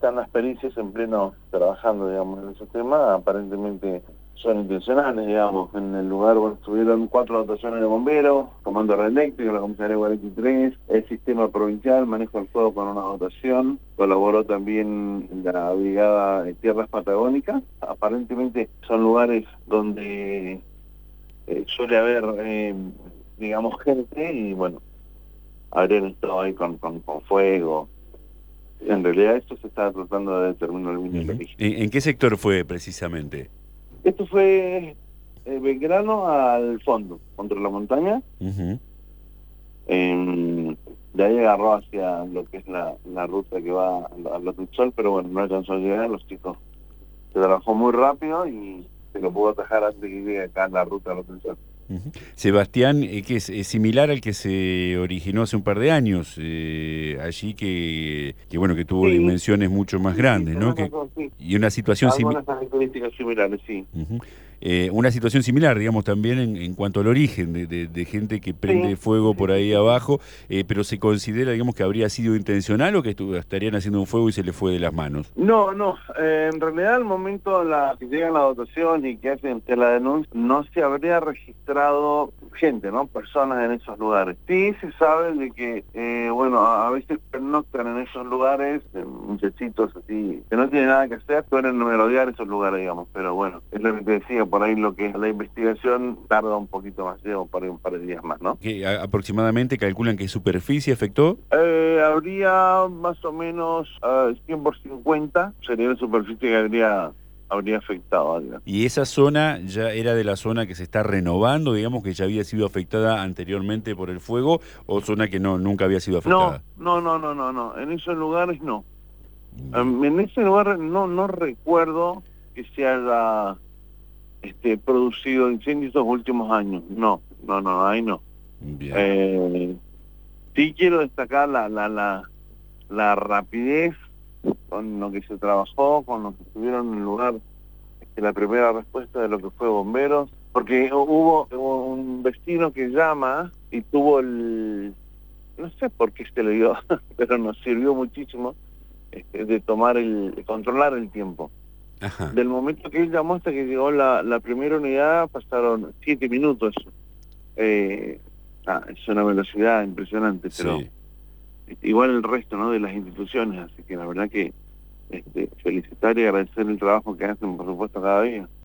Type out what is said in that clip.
están las pericias en pleno trabajando, digamos, en esos temas. Aparentemente son intencionales, digamos. En el lugar, bueno, estuvieron 4 dotaciones de bomberos, Comando Eléctrico, la Comisaría 43, el Sistema Provincial, Manejo del Fuego con una dotación, colaboró también la Brigada de Tierras Patagónicas. Aparentemente son lugares donde suele haber, digamos, gente y, bueno, habrían estado ahí con fuego. En realidad esto se está tratando de determinar bien el origen. ¿En qué sector fue precisamente? Esto fue Belgrano al fondo, contra la montaña. De ahí agarró hacia lo que es la ruta que va a Los del Sol, pero bueno, no alcanzó a llegar. Los chicos se trabajó muy rápido y se lo pudo atajar antes de que llegue acá la ruta a Los del Sol. Sebastián, que es similar al que se originó hace un par de años, allí que bueno, que tuvo dimensiones mucho más grandes, ¿no? Razón, sí. Y una situación algunas características similares, sí. Una situación similar, digamos, también en cuanto al origen de gente que prende fuego por ahí abajo, pero se considera, digamos, que habría sido intencional o que estarían haciendo un fuego y se le fue de las manos. No, en realidad al momento que llegan la dotación y que hacen la denuncia, no se habría registrado gente, ¿no? Personas en esos lugares. Sí se sabe de que, bueno, a veces pernoctan en esos lugares, muchachitos así, que no tienen nada que hacer, suelen merodear esos lugares, digamos, pero bueno, es lo que te decía, por ahí lo que es la investigación tarda un poquito más, lleva por ahí un par de días más, ¿no? ¿Qué aproximadamente calculan qué superficie afectó? Habría más o menos 100 por 50, sería la superficie que habría afectado. Digamos. ¿Y esa zona ya era de la zona que se está renovando, digamos, que ya había sido afectada anteriormente por el fuego, o zona que nunca había sido afectada? No, en esos lugares no. En ese lugar no recuerdo que se haya producido incendios estos últimos años. No, ahí no. Sí quiero destacar la rapidez con lo que se trabajó, con lo que estuvieron en el lugar, la primera respuesta de lo que fue bomberos, porque hubo un vecino que llama y tuvo no sé por qué se le dio, pero nos sirvió muchísimo de controlar el tiempo. Ajá. Del momento que él llamó hasta que llegó la primera unidad pasaron 7 minutos. Es una velocidad impresionante, pero igual el resto, ¿no?, de las instituciones, así que la verdad que felicitar y agradecer el trabajo que hacen, por supuesto, cada día.